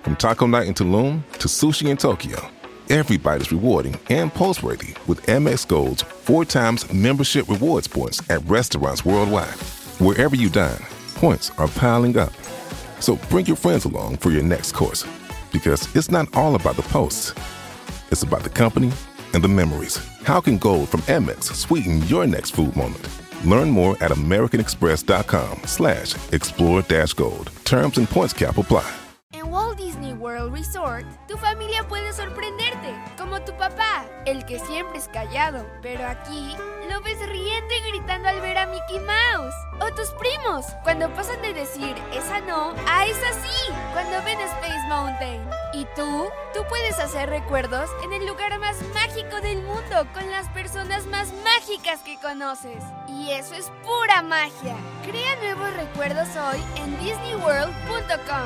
From taco night in Tulum to sushi in Tokyo, every bite is rewarding and post-worthy with Amex Gold's 4 times membership rewards points at restaurants worldwide. Wherever you dine, points are piling up. So bring your friends along for your next course, because it's not all about the posts. It's about the company and the memories. How can Gold from Amex sweeten your next food moment? Learn more at americanexpress.com/explore-gold. Terms and points cap apply. En Walt Disney World Resort, tu familia puede sorprenderte, como tu papá, el que siempre es callado, pero aquí lo ves riendo y gritando al ver a Mickey Mouse. O tus primos, cuando pasan de decir esa no a esa sí, cuando ven Space Mountain. Y tú puedes hacer recuerdos en el lugar más mágico del mundo, con las personas más mágicas que conoces. Y eso es pura magia. Crea nuevos recuerdos hoy en disneyworld.com.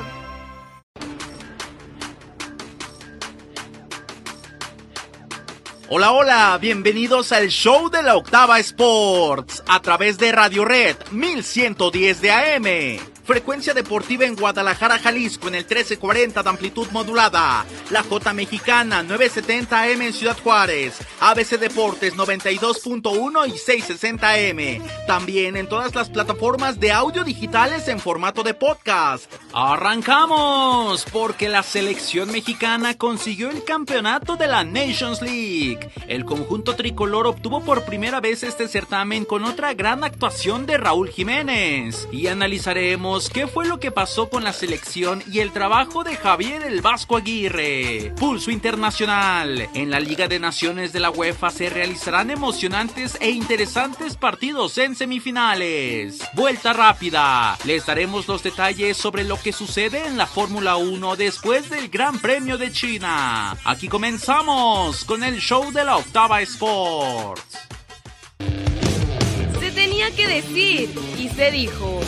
Hola, hola, bienvenidos al show de la Octava Sports a través de Radio Red 1110 de AM. Frecuencia deportiva en Guadalajara, Jalisco en el 1340 de amplitud modulada. La J Mexicana 970 AM en Ciudad Juárez. ABC Deportes 92.1 y 660 AM. También en todas las plataformas de audio digitales en formato de podcast. ¡Arrancamos! Porque la selección mexicana consiguió el campeonato de la Nations League. El conjunto tricolor obtuvo por primera vez este certamen con otra gran actuación de Raúl Jiménez. Y analizaremos qué fue lo que pasó con la selección y el trabajo de Javier el Vasco Aguirre. Pulso internacional. En la Liga de Naciones de la UEFA se realizarán emocionantes e interesantes partidos en semifinales. Vuelta rápida. Les daremos los detalles sobre lo que sucede en la Fórmula 1 después del Gran Premio de China. Aquí comenzamos con el show de la Octava Sports. Se tenía que decir y se dijo.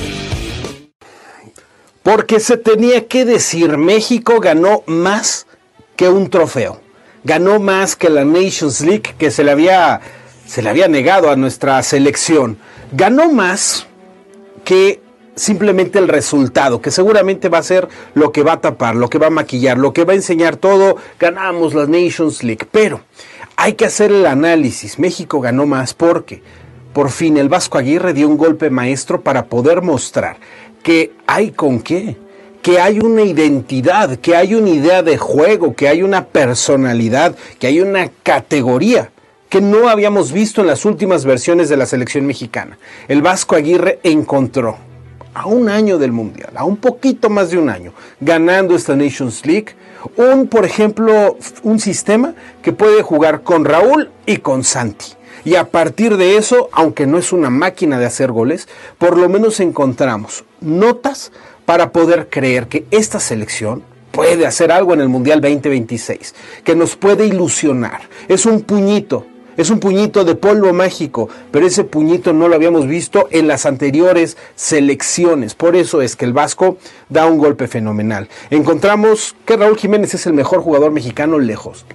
Porque se tenía que decir, México ganó más que un trofeo. Ganó más que la Nations League que se le había negado a nuestra selección. Ganó más que simplemente el resultado, que seguramente va a ser lo que va a tapar, lo que va a maquillar, lo que va a enseñar todo. Ganamos la Nations League, pero hay que hacer el análisis. México ganó más porque por fin el Vasco Aguirre dio un golpe maestro para poder mostrar que hay con qué, que hay una identidad, que hay una idea de juego, que hay una personalidad, que hay una categoría que no habíamos visto en las últimas versiones de la selección mexicana. El Vasco Aguirre encontró a un año del Mundial, a un poquito más de un año, ganando esta Nations League, por ejemplo, un sistema que puede jugar con Raúl y con Santi. Y a partir de eso, aunque no es una máquina de hacer goles, por lo menos encontramos notas para poder creer que esta selección puede hacer algo en el Mundial 2026, que nos puede ilusionar. Es un puñito de polvo mágico, pero ese puñito no lo habíamos visto en las anteriores selecciones. Por eso es que el Vasco da un golpe fenomenal. Encontramos que Raúl Jiménez es el mejor jugador mexicano lejos.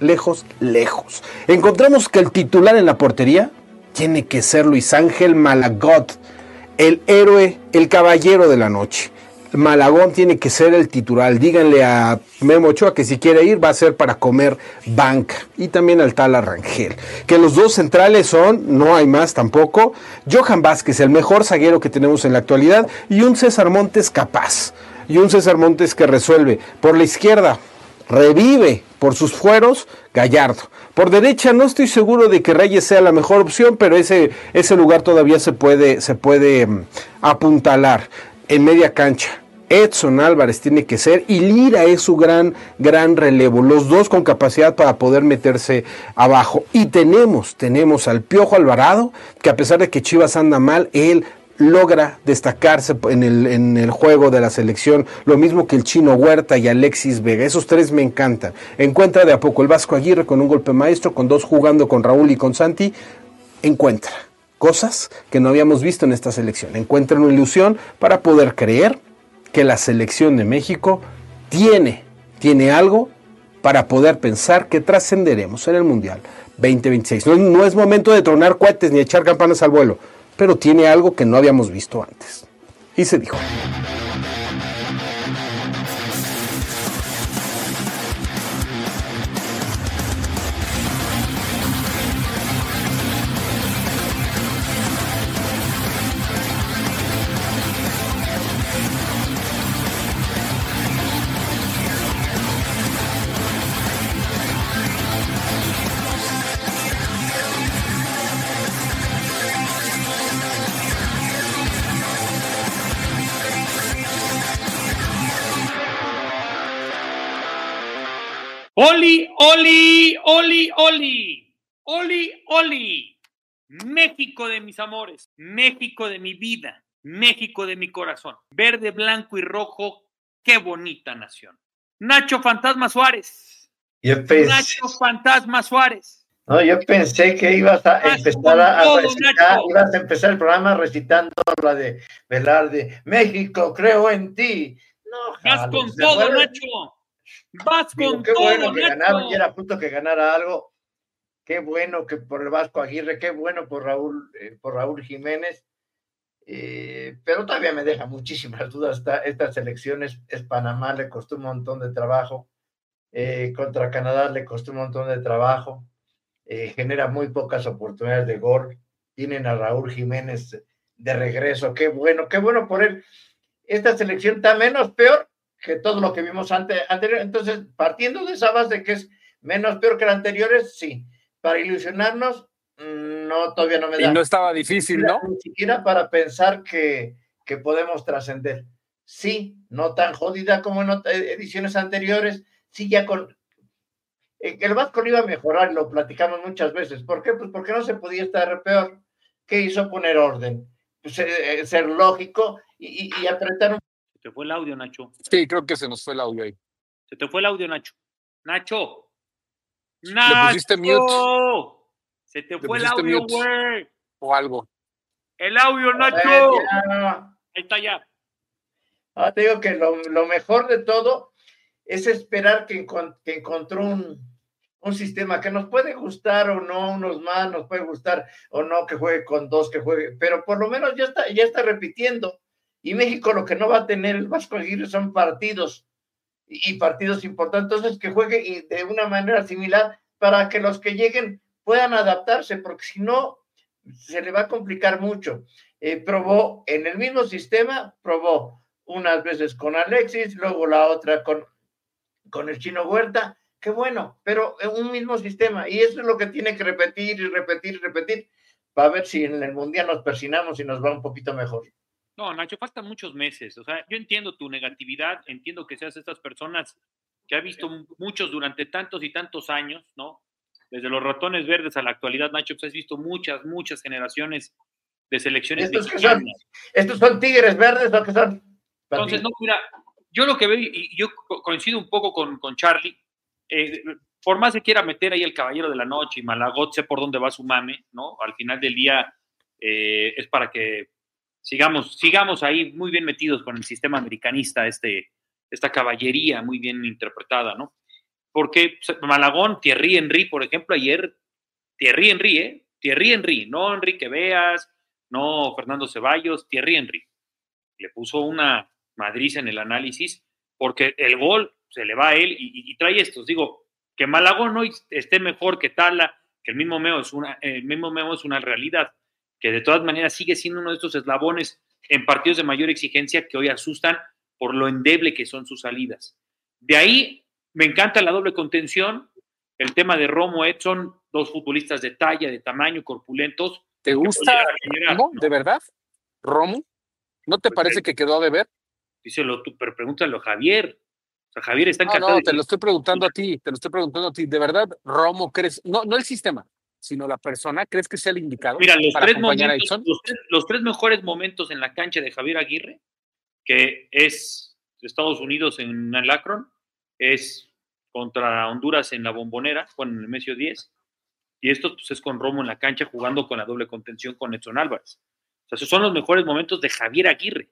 Encontramos que el titular en la portería tiene que ser Luis Ángel Malagot, el héroe, el caballero de la noche. Malagón tiene que ser el titular. Díganle a Memo Ochoa que si quiere ir va a ser para comer banca. Y también al tal Rangel. Que los dos centrales son, no hay más tampoco, Johan Vázquez, el mejor zaguero que tenemos en la actualidad, y un César Montes capaz. Y un César Montes que resuelve. Por la izquierda, revive por sus fueros Gallardo. Por derecha no estoy seguro de que Reyes sea la mejor opción, pero ese lugar todavía se puede apuntalar. En media cancha, Edson Álvarez tiene que ser, y Lira es su gran relevo, los dos con capacidad para poder meterse abajo. Y tenemos al Piojo Alvarado, que a pesar de que Chivas anda mal, él logra destacarse en el juego de la selección, lo mismo que el Chino Huerta y Alexis Vega. Esos tres me encantan. Encuentra de a poco el Vasco Aguirre con un golpe maestro, con dos jugando con Raúl y con Santi, encuentra cosas que no habíamos visto en esta selección. Encuentra una ilusión para poder creer que la selección de México tiene algo para poder pensar que trascenderemos en el Mundial 2026. No es momento de tronar cohetes ni echar campanas al vuelo, pero tiene algo que no habíamos visto antes. Y se dijo. Oli, Oli, Oli, Oli, Oli, Oli. México de mis amores, México de mi vida, México de mi corazón. Verde, blanco y rojo, qué bonita nación. Nacho Fantasma Suárez. Nacho Fantasma Suárez. No, yo pensé que ibas a ibas a empezar el programa recitando la de Velarde. México, creo en ti. No, vas con todo, Nacho. Vas con qué todo, bueno que Nacho. ganaron, y era justo que ganara algo. Qué bueno que por el Vasco Aguirre, qué bueno por Raúl Jiménez. Pero todavía me deja muchísimas dudas. Estas elecciones es Panamá, le costó un montón de trabajo. Contra Canadá le costó un montón de trabajo. Genera muy pocas oportunidades de gol. Tienen a Raúl Jiménez de regreso. Qué bueno por él. Esta selección está menos peor que todo lo que vimos anterior. Entonces, partiendo de esa base de que es menos peor que las anteriores, sí. Para ilusionarnos, no, todavía no me da. Y no estaba difícil, ¿no? Ni siquiera para pensar que podemos trascender. Sí, no tan jodida como en ediciones anteriores, sí, ya con... el Vasco iba a mejorar, lo platicamos muchas veces. ¿Por qué? Pues porque no se podía estar peor. ¿Qué hizo? Poner orden. Pues, ser lógico y apretar un... Se te fue el audio, Nacho. Sí, creo que se nos fue el audio ahí. Se te fue el audio, Nacho. Nacho. Le pusiste mute. Se te fue el audio, güey. O algo. El audio, Nacho. Ahí está ya. Te digo que lo mejor de todo es esperar que encontró un sistema que nos puede gustar o no, unos más, nos puede gustar o no, que juegue con dos, que juegue, pero por lo menos ya está repitiendo. Y México lo que no va a tener el Vasco Aguirre son partidos y partidos importantes, entonces que juegue de una manera similar para que los que lleguen puedan adaptarse, porque si no, se le va a complicar mucho. Probó en el mismo sistema, probó unas veces con Alexis, luego la otra con el Chino Huerta, qué bueno, pero en un mismo sistema, y eso es lo que tiene que repetir y repetir y repetir, para ver si en el Mundial nos persinamos y nos va un poquito mejor. No, Nacho, faltan muchos meses. O sea, yo entiendo tu negatividad, entiendo que seas estas personas que ha visto muchos durante tantos y tantos años, ¿no? Desde los ratones verdes a la actualidad, Nacho, pues has visto muchas generaciones de selecciones. ¿Estos son tigres verdes o qué son? Entonces, no, mira, yo lo que veo, y yo coincido un poco con Charlie, por más que quiera meter ahí el Caballero de la Noche y Malagot, sé por dónde va su mame, ¿no? Al final del día es para que sigamos ahí muy bien metidos con el sistema americanista, esta caballería muy bien interpretada, ¿no? Porque Malagón, Thierry Henry, por ejemplo, ayer, Thierry Henry, no Enrique Veas, no Fernando Ceballos, Thierry Henry. Le puso una madriza en el análisis porque el gol se le va a él y trae estos. Digo, que Malagón hoy esté mejor que Tala, que el mismo Memo es una realidad, que de todas maneras sigue siendo uno de estos eslabones en partidos de mayor exigencia que hoy asustan por lo endeble que son sus salidas. De ahí me encanta la doble contención, el tema de Romo, Edson, dos futbolistas de talla, de tamaño, corpulentos. ¿Te gusta Romo, de verdad? ¿Romo? ¿No te parece que quedó a deber? Díselo tú, pero pregúntalo a Javier. O sea, Javier está encantado. No, te lo estoy preguntando a ti, ¿De verdad, Romo, crees? No el sistema, sino la persona, ¿crees que sea el indicado? Mira, los tres mejores momentos en la cancha de Javier Aguirre, que es Estados Unidos en el Akron, es contra Honduras en la Bombonera, en el Mesio 10, y esto pues, es con Romo en la cancha jugando con la doble contención con Edson Álvarez. O sea, esos son los mejores momentos de Javier Aguirre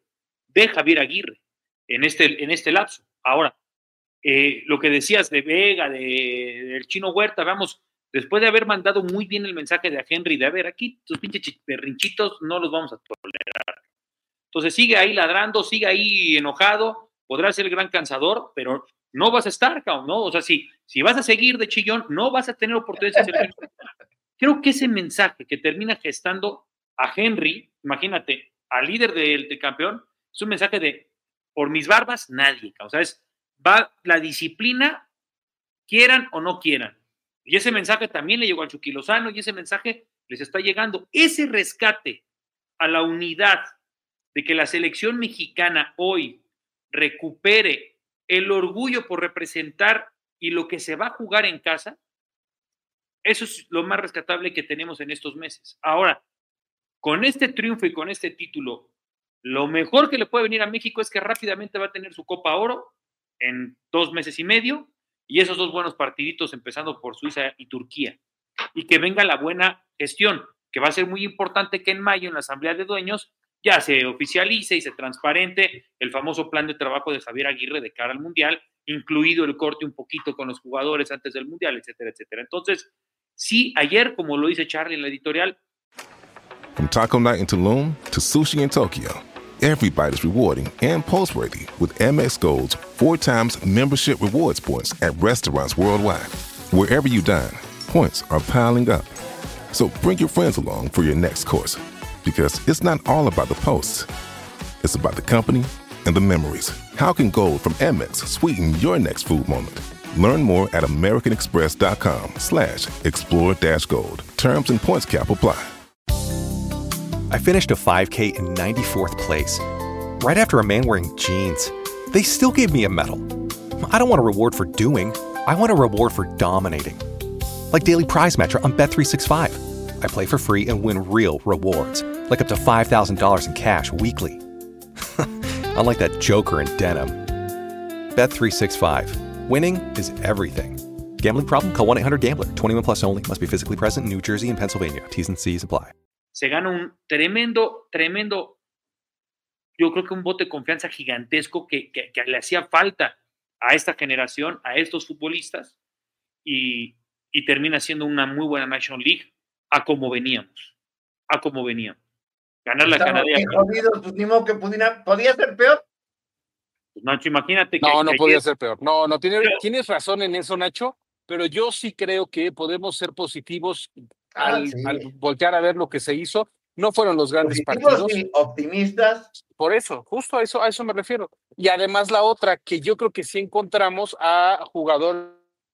en este lapso. Ahora, lo que decías de Vega, del Chino Huerta, vamos, después de haber mandado muy bien el mensaje de a Henry, de a ver, aquí tus pinches berrinchitos no los vamos a tolerar. Entonces sigue ahí ladrando, sigue ahí enojado, podrá ser el gran cansador, pero no vas a estar, ¿no? O sea, si vas a seguir de chillón, no vas a tener oportunidades de ser. Creo que ese mensaje que termina gestando a Henry, imagínate, al líder del campeón, es un mensaje de, por mis barbas, nadie, o sea, va la disciplina, quieran o no quieran. Y ese mensaje también le llegó al Chucky Lozano y ese mensaje les está llegando. Ese rescate a la unidad de que la selección mexicana hoy recupere el orgullo por representar y lo que se va a jugar en casa, eso es lo más rescatable que tenemos en estos meses. Ahora, con este triunfo y con este título, lo mejor que le puede venir a México es que rápidamente va a tener su Copa Oro en 2 meses y medio, y esos 2 buenos partiditos empezando por Suiza y Turquía, y que venga la buena gestión, que va a ser muy importante que en mayo en la Asamblea de Dueños ya se oficialice y se transparente el famoso plan de trabajo de Javier Aguirre de cara al Mundial, incluido el corte un poquito con los jugadores antes del Mundial, etcétera, etcétera. Entonces, sí, ayer, como lo dice Charlie en la editorial, From taco night in Tulum to sushi in Tokyo, every bite is rewarding and post-worthy with Amex Gold's 4 times membership rewards points at restaurants worldwide. Wherever you dine, points are piling up. So bring your friends along for your next course, because it's not all about the posts. It's about the company and the memories. How can gold from Amex sweeten your next food moment? Learn more at americanexpress.com/explore-gold. Terms and points cap apply. I finished a 5K in 94th place, right after a man wearing jeans. They still gave me a medal. I don't want a reward for doing. I want a reward for dominating. Like Daily Prize Matcher on Bet365. I play for free and win real rewards, like up to $5,000 in cash weekly. Unlike that joker in denim. Bet365. Winning is everything. Gambling problem? Call 1-800-GAMBLER. 21 plus only. Must be physically present in New Jersey and Pennsylvania. T's and C's apply. Se gana un tremendo, yo creo que un voto de confianza gigantesco que le hacía falta a esta generación, a estos futbolistas, y termina siendo una muy buena National League a como veníamos. Ganar la Canadá. Jodidos, pues ni modo que podía ser peor. Pues, Nacho, imagínate que... No podía ser peor. No, tienes razón en eso, Nacho, pero yo sí creo que podemos ser positivos al voltear a ver lo que se hizo. No fueron los grandes partidos. Y optimistas. Por eso, justo a eso me refiero. Y además la otra, que yo creo que sí encontramos a jugadores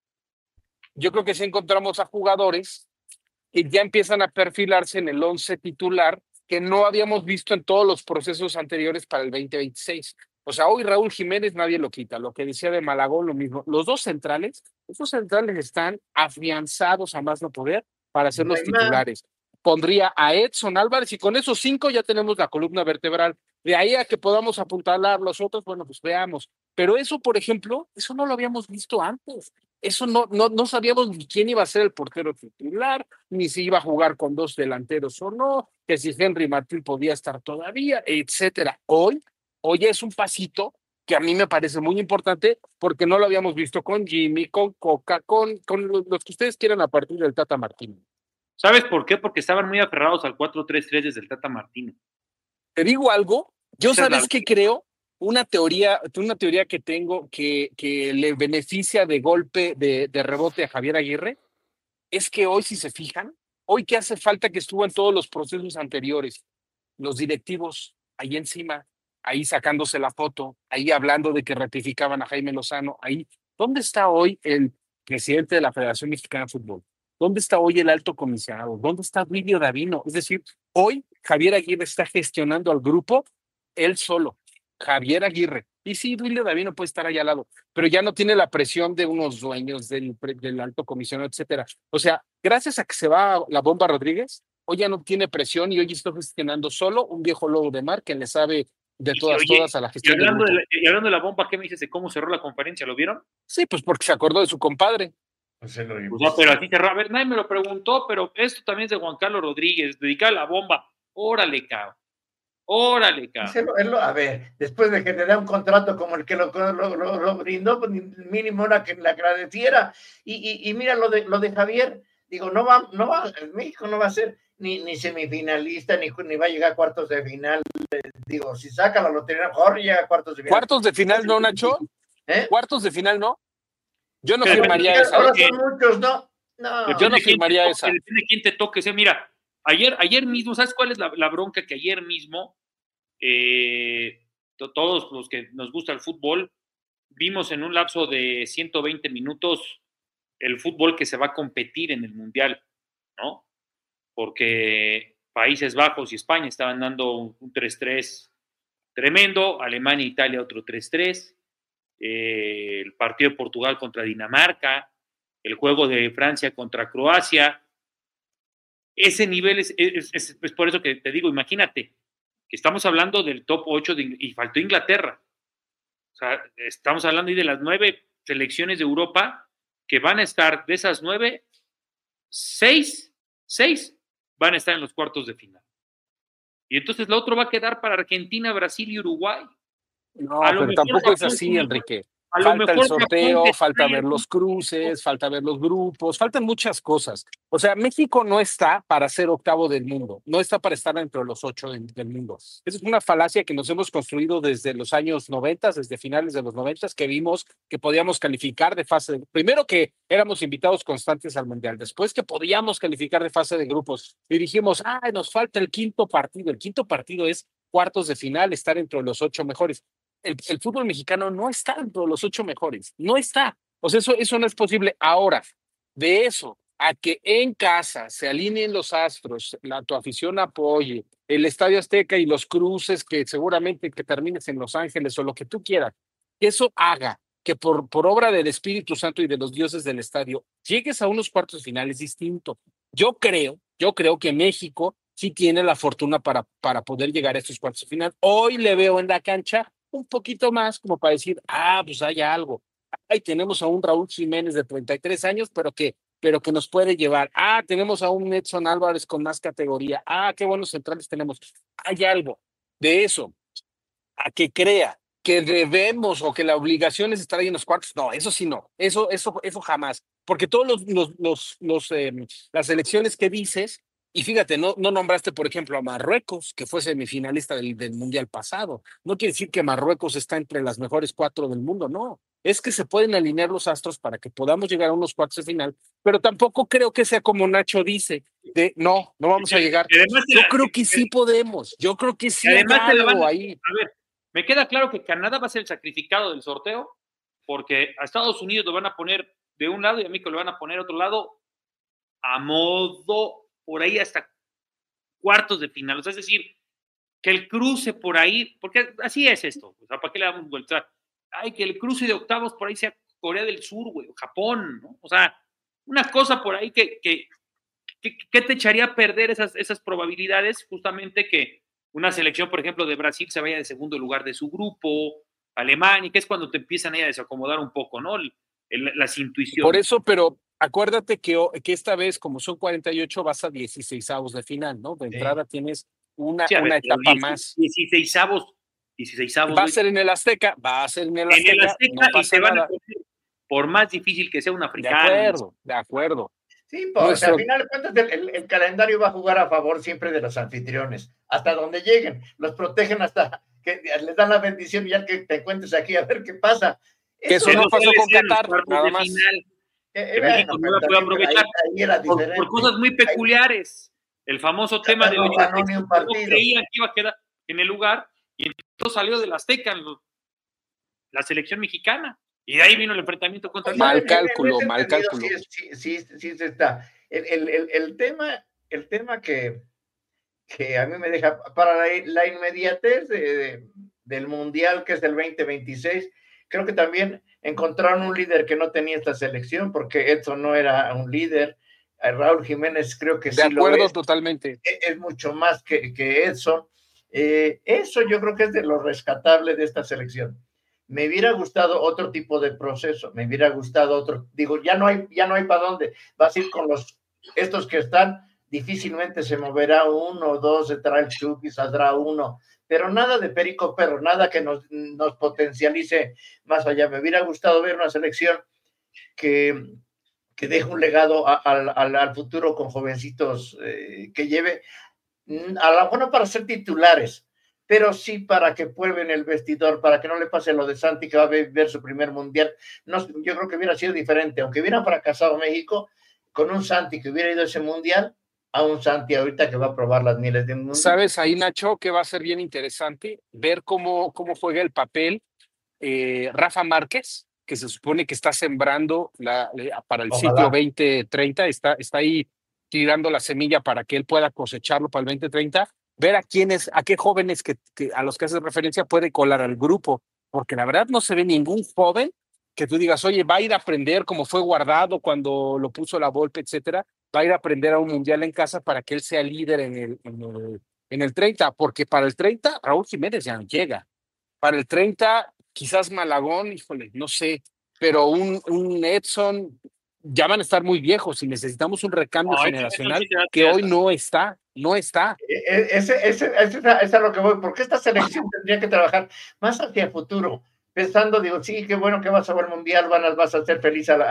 que ya empiezan a perfilarse en el 11 titular que no habíamos visto en todos los procesos anteriores para el 2026. O sea, hoy Raúl Jiménez nadie lo quita. Lo que decía de Malagón, lo mismo. Los dos centrales, esos centrales están afianzados a más no poder para ser los titulares. Pondría a Edson Álvarez y con esos 5 ya tenemos la columna vertebral. De ahí a que podamos apuntalar los otros, bueno, pues veamos. Pero eso, por ejemplo, eso no lo habíamos visto antes. Eso no sabíamos ni quién iba a ser el portero titular, ni si iba a jugar con 2 delanteros o no, que si Henry Martín podía estar todavía, etcétera. Hoy es un pasito que a mí me parece muy importante porque no lo habíamos visto con Jimmy, con Coca, con los que ustedes quieran a partir del Tata Martino. ¿Sabes por qué? Porque estaban muy aferrados al 4-3-3 desde el Tata Martino. Te digo algo, yo sabes que creo, una teoría que tengo que le beneficia de golpe, de rebote a Javier Aguirre, es que hoy, si se fijan, hoy que hace falta que estuvo en todos los procesos anteriores, los directivos ahí encima, ahí sacándose la foto, ahí hablando de que ratificaban a Jaime Lozano, ahí, ¿dónde está hoy el presidente de la Federación Mexicana de Fútbol? ¿Dónde está hoy el alto comisionado? ¿Dónde está Duilio Davino? Es decir, hoy Javier Aguirre está gestionando al grupo él solo, Javier Aguirre. Y sí, Duilio Davino puede estar ahí al lado, pero ya no tiene la presión de unos dueños del alto comisionado, etcétera. O sea, gracias a que se va la Bomba Rodríguez, hoy ya no tiene presión y hoy está gestionando solo un viejo lobo de mar que le sabe de todas a la gestión. Y hablando de la Bomba, ¿qué me dices de cómo cerró la conferencia? ¿Lo vieron? Sí, pues porque se acordó de su compadre. Pues no, pero así cerró. A ver, nadie me lo preguntó, pero esto también es de Juan Carlos Rodríguez, dedicado a la Bomba. Órale, cabrón. A ver, después de que te da un contrato como el que lo brindó, pues mínimo era que le agradeciera. Y mira lo de Javier, digo, no va, México no va a ser ni semifinalista, ni va a llegar a cuartos de final. Digo, si saca la lotería, mejor llega a cuartos de final. ¿Cuartos de final no, Nacho? ¿Cuartos de final no? Yo no firmaría esa. Ahora son muchos, ¿no? Yo no firmaría esa. Depende de quién te toque. Mira, ayer mismo, ¿sabes cuál es la bronca? Que ayer mismo todos los que nos gusta el fútbol vimos en un lapso de 120 minutos el fútbol que se va a competir en el Mundial, ¿no? Porque Países Bajos y España estaban dando un 3-3 tremendo, Alemania e Italia otro 3-3, el partido de Portugal contra Dinamarca, el juego de Francia contra Croacia. Ese nivel es por eso que te digo, imagínate, que estamos hablando del top 8 y faltó Inglaterra. O sea, estamos hablando ahí de las 9 selecciones de Europa que van a estar, de esas 9, 6 van a estar en los cuartos de final. Y entonces lo otro va a quedar para Argentina, Brasil y Uruguay. No, pero tampoco es así, Enrique. Falta el sorteo, falta ver los cruces, falta ver los grupos, faltan muchas cosas. O sea, México no está para ser octavo del mundo, no está para estar entre los 8 del mundo. Esa es una falacia que nos hemos construido desde los años 90, desde finales de los 90, que vimos que podíamos calificar de fase de... Primero que éramos invitados constantes al Mundial, después que podíamos calificar de fase de grupos y dijimos, nos falta el quinto partido. El quinto partido es cuartos de final, estar entre los 8 mejores. El fútbol mexicano no está entre los 8 mejores, no está. O sea, eso no es posible. Ahora, de eso a que en casa se alineen los astros, tu afición apoye, el Estadio Azteca y los cruces que seguramente que termines en Los Ángeles o lo que tú quieras, que eso haga que por obra del Espíritu Santo y de los dioses del estadio llegues a unos cuartos finales distintos. Yo creo que México sí tiene la fortuna para poder llegar a estos cuartos finales. Hoy le veo en la cancha un poquito más como para decir, pues hay algo. Tenemos a un Raúl Jiménez de 33 años, pero que nos puede llevar. Tenemos a un Edson Álvarez con más categoría. Qué buenos centrales tenemos. Hay algo de eso. A que crea que debemos o que la obligación es estar ahí en los cuartos. No, eso sí no. Eso jamás. Porque todos las elecciones que dices, y fíjate, no nombraste, por ejemplo, a Marruecos, que fue semifinalista del Mundial pasado. No quiere decir que Marruecos está entre las mejores 4 del mundo, no. Es que se pueden alinear los astros para que podamos llegar a unos cuartos de final, pero tampoco creo que sea como Nacho dice, no vamos a llegar. Yo creo que sí podemos, yo creo que sí hay algo ahí. A ver, me queda claro que Canadá va a ser el sacrificado del sorteo, porque a Estados Unidos lo van a poner de un lado y a México lo van a poner otro lado a modo por ahí hasta cuartos de final. O sea, es decir, que el cruce por ahí, porque así es esto, o sea, ¿para qué le damos vuelta? Que el cruce de octavos por ahí sea Corea del Sur, güey, o Japón, ¿no? O sea, una cosa por ahí que te echaría a perder esas probabilidades, justamente que una selección, por ejemplo, de Brasil se vaya de segundo lugar de su grupo, Alemania, que es cuando te empiezan ahí a desacomodar un poco, ¿no? Las intuiciones. Por eso, pero acuérdate que esta vez, como son 48, vas a 16avos de final, ¿no? De entrada tienes una etapa más. 16avos. Va a ser en el Azteca, no pasa nada. Por más difícil que sea un africano. De acuerdo. Sí, pues al final de cuentas el calendario va a jugar a favor siempre de los anfitriones, hasta donde lleguen, los protegen hasta que les dan la bendición y ya que te encuentres aquí a ver qué pasa. Que eso no pasó con Qatar, nada más. México no la puede aprovechar por cosas muy peculiares. El famoso tema de no creían que iba a quedar en el lugar y entonces salió del Azteca la selección mexicana y de ahí vino el enfrentamiento contra el mal cálculo. Sí está. El tema que a mí me deja para la inmediatez del Mundial, que es del 2026, creo que también encontraron un líder que no tenía esta selección, porque Edson no era un líder. Raúl Jiménez creo que sí lo es. De acuerdo, totalmente. Es mucho más que Edson. Eso yo creo que es de lo rescatable de esta selección. Me hubiera gustado otro tipo de proceso, me hubiera gustado otro, ya no hay para dónde. Vas a ir con estos que están, difícilmente se moverá uno o dos, se trae el Chucky, saldrá uno, pero nada de Perico Perro, nada que nos potencialice más allá. Me hubiera gustado ver una selección que deje un legado al futuro con jovencitos, que lleve a la buena para ser titulares, pero sí para que prueben el vestidor, para que no le pase lo de Santi, que va a ver su primer mundial. No, yo creo que hubiera sido diferente, aunque hubiera fracasado México, con un Santi que hubiera ido a ese mundial, a un Santi ahorita que va a probar las miles de mundiales. ¿Sabes ahí, Nacho, que va a ser bien interesante? Ver cómo juega el papel Rafa Márquez, que se supone que está sembrando para el ciclo 2030, está ahí tirando la semilla para que él pueda cosecharlo para el 2030, ver a qué jóvenes a los que hace referencia puede colar al grupo, porque la verdad no se ve ningún joven que tú digas, oye, va a ir a aprender como fue Guardado cuando lo puso la Volpe, etcétera, va a ir a aprender a un mundial en casa para que él sea líder en el 30, porque para el 30 Raúl Jiménez ya no llega. Para el 30 quizás Malagón, híjole, no sé, pero un Edson ya van a estar muy viejos y necesitamos un recambio generacional que hoy no está. Es a lo que voy, porque esta selección tendría que trabajar más hacia el futuro, pensando, digo, sí, qué bueno que vas a ver mundial, vas a hacer feliz a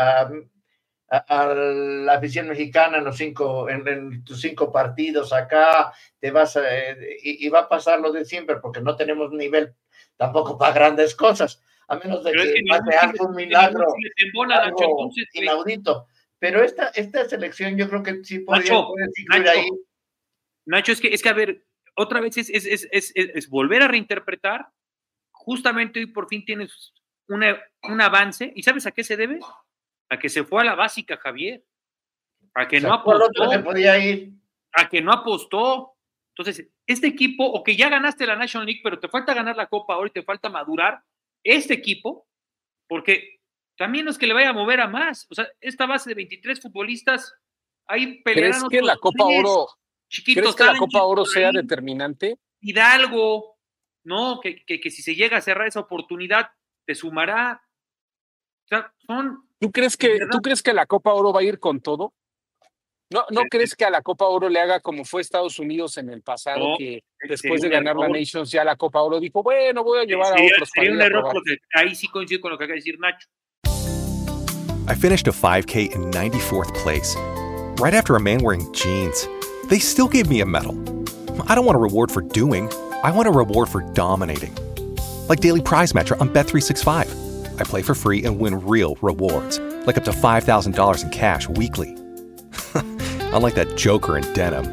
la afición mexicana en tus 5 partidos acá, y va a pasar lo de siempre, porque no tenemos nivel tampoco para grandes cosas, a menos de que pase algo, un milagro, algo inaudito. Pero esta selección yo creo que sí puede incluir ahí. Nacho, es que a ver, otra vez es volver a reinterpretar. Justamente hoy por fin tienes un avance. ¿Y sabes a qué se debe? A que se fue a la básica, Javier. A que no apostó. Se podía ir. A que no apostó. Entonces, este equipo, o que ya ganaste la National League, pero te falta ganar la Copa ahora y te falta madurar este equipo, porque también no es que le vaya a mover a más. O sea, esta base de 23 futbolistas, ahí pelearán. ¿Crees que la Copa Oro, ¿crees que la Copa Oro sea determinante? Hidalgo, ¿no? Que si se llega a cerrar esa oportunidad, te sumará. O sea, ¿Tú crees que la Copa Oro va a ir con todo? ¿No crees que a la Copa Oro le haga como fue Estados Unidos en el pasado, que después de ganar la Nations ya la Copa Oro dijo, bueno, voy a llevar a otros? Sería un error, porque ahí sí coincido con lo que acaba de decir Nacho. I finished a 5K in 94th place, right after a man wearing jeans. They still gave me a medal. I don't want a reward for doing. I want a reward for dominating. Like Daily Prize Matcher on Bet365. I play for free and win real rewards, like up to $5,000 in cash weekly. Unlike that joker in denim.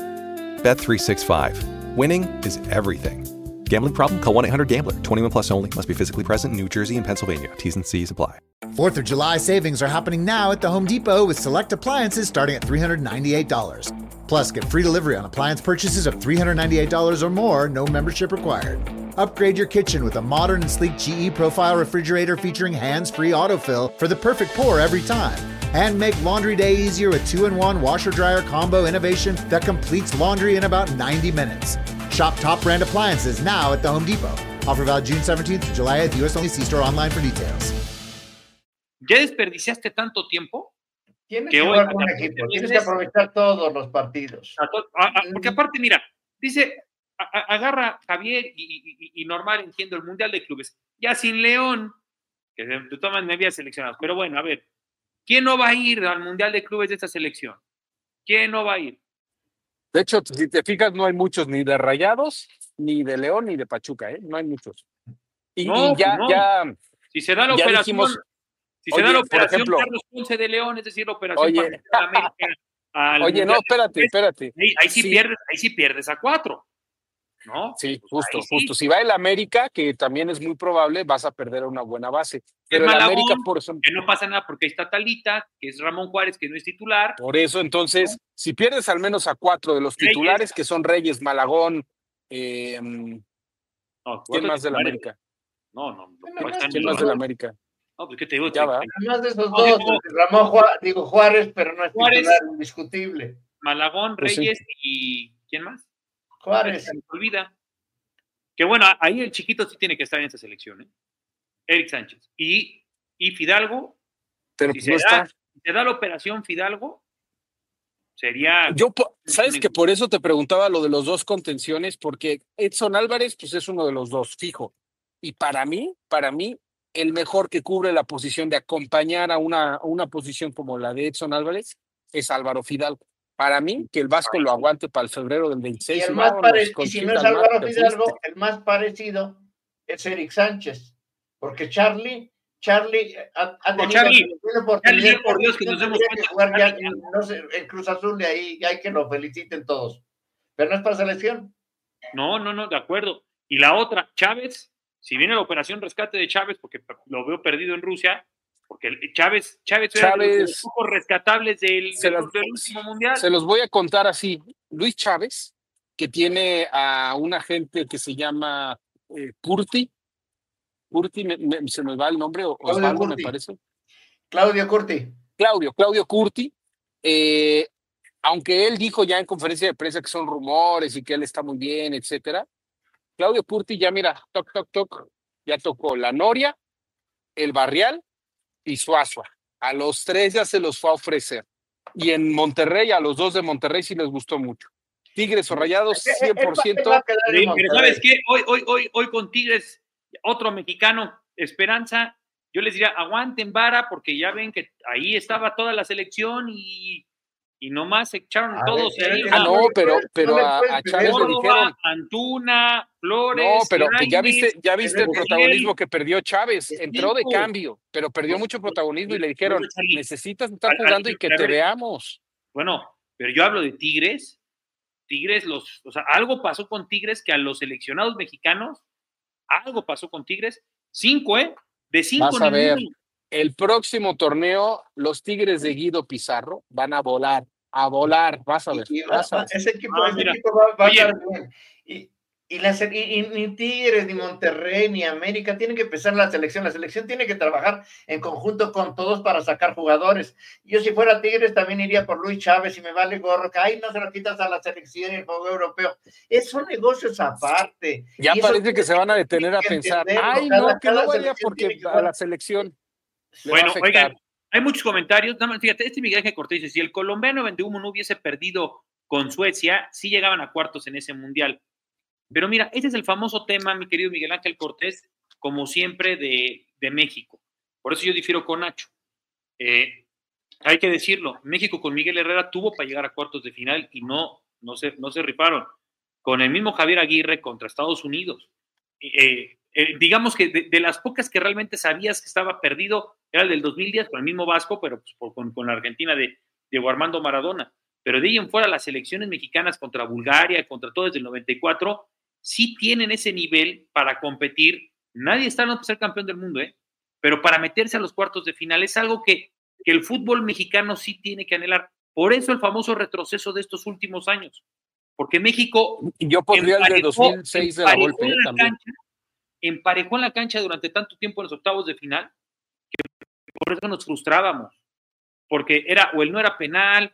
Bet365. Winning is everything. Gambling problem? Call 1-800-GAMBLER. 21 plus only. Must be physically present in New Jersey and Pennsylvania. T's and C's apply. 4th of July savings are happening now at the Home Depot with select appliances starting at $398. Plus, get free delivery on appliance purchases of $398 or more, no membership required. Upgrade your kitchen with a modern and sleek GE Profile refrigerator featuring hands-free autofill for the perfect pour every time. And make laundry day easier with 2-in-1 washer-dryer combo innovation that completes laundry in about 90 minutes. Shop top brand appliances now at the Home Depot. Offer valid June 17th to July 8th. US only. See store online for details. ¿Ya desperdiciaste tanto tiempo? Tienes que jugar con un equipo, tienes que aprovechar todos los partidos. Porque aparte, mira, dice, agarra Javier y normal, entiendo, el Mundial de Clubes. Ya sin León, que de todas maneras me había seleccionado. Pero bueno, a ver, ¿quién no va a ir al Mundial de Clubes de esta selección? ¿Quién no va a ir? De hecho, si te fijas, no hay muchos ni de Rayados, ni de León, ni de Pachuca, ¿eh? No hay muchos. Y ya si se da la operación, dijimos, si se da la operación, por ejemplo, Carlos Ponce de León, es decir, la operación para América. Oye, no, espérate. Ahí sí pierdes a 4. ¿No? Sí, justo. Si va el América, que también es muy probable, vas a perder una buena base. Pero el América, por eso. Que no pasa nada porque ahí está Talita, que es Ramón Juárez, que no es titular. Por eso, entonces, si pierdes al menos a 4 de los titulares, que son Reyes, Malagón, ¿quién más del América? ¿Quién más del América? No, pues qué te digo. Además de esos dos, Ramón Juárez, pero no es titular indiscutible. Malagón, Reyes y ¿quién más? Juárez. Se me olvida. Que bueno, ahí el chiquito sí tiene que estar en esta selección, ¿eh? Eric Sánchez. Y Fidalgo, pero si se da la operación Fidalgo, sería... ¿Sabes que por eso te preguntaba lo de los dos contenciones? Porque Edson Álvarez, pues es uno de los dos, fijo. Y para mí, el mejor que cubre la posición de acompañar a una posición como la de Edson Álvarez es Álvaro Fidalgo. Para mí, que el Vasco lo aguante para el febrero del 26. Y si no es Álvaro Fidalgo, el más parecido es Eric Sánchez, porque Charlie ha tenido oportunidad por Dios que nos hemos jugar ya, no sé, en Cruz Azul, de ahí hay que lo feliciten todos, pero no es para selección. No, de acuerdo. Y la otra, Chávez, si viene la operación rescate de Chávez, porque lo veo perdido en Rusia, porque Chávez era de los pocos rescatables del último mundial. Se los voy a contar así. Luis Chávez, que tiene a un agente que se llama Curti, Curti, se me va el nombre, Osvaldo, me parece. Claudio Curti. Claudio Curti. Aunque él dijo ya en conferencia de prensa que son rumores y que él está muy bien, etcétera. Claudio Curti ya mira, toc, ya tocó la Noria, el Barrial y Suazua. A los 3 ya se los fue a ofrecer. Y en Monterrey, a los 2 de Monterrey sí les gustó mucho. Tigres o Rayados, 100%. Pero ¿sabes qué? Hoy con Tigres, otro mexicano, Esperanza, yo les diría, aguanten vara, porque ya ven que ahí estaba toda la selección y nomás se echaron todos ahí. Pero a Chávez le dijeron Antuna, Flores. No, pero ya viste el protagonismo que perdió Chávez. Entró de cambio, pero perdió mucho protagonismo y le dijeron, necesitas estar jugando y que te veamos. Bueno, pero yo hablo de Tigres, algo pasó con Tigres que a los seleccionados mexicanos, algo pasó con Tigres. 5, de 5. Vas a ver, el próximo torneo, los Tigres de Guido Pizarro van a volar, vas a ver. Ese equipo va a estar bien. Ni Tigres, ni Monterrey, ni América tienen que empezar la selección tiene que trabajar en conjunto con todos para sacar jugadores. Yo si fuera Tigres también iría por Luis Chávez y me vale gorro, que ahí no se lo quitas a la selección y el juego europeo. Son negocios aparte. Ya parece que se van a detener a pensar, que no vaya porque a la selección. Bueno, oigan, hay muchos comentarios. Fíjate, Miguel Ángel Cortés dice, si el colombiano Vendehumo no hubiese perdido con Suecia, sí llegaban a cuartos en ese mundial. Pero mira, este es el famoso tema, mi querido Miguel Ángel Cortés, como siempre, de México. Por eso yo difiero con Nacho. Hay que decirlo, México con Miguel Herrera tuvo para llegar a cuartos de final y no se rifaron. Con el mismo Javier Aguirre contra Estados Unidos. Digamos que de las pocas que realmente sabías que estaba perdido, era el del 2010 con el mismo Vasco, pero pues con la Argentina de Diego Armando Maradona. Pero de ahí en fuera, las selecciones mexicanas contra Bulgaria, contra todo desde el 94, sí tienen ese nivel para competir. Nadie está hablando de ser campeón del mundo, pero para meterse a los cuartos de final es algo que el fútbol mexicano sí tiene que anhelar. Por eso el famoso retroceso de estos últimos años. Porque México yo pondría el de 2006 de la Volpe también. Emparejó en la cancha durante tanto tiempo en los octavos de final que por eso nos frustrábamos. Porque era o el no era penal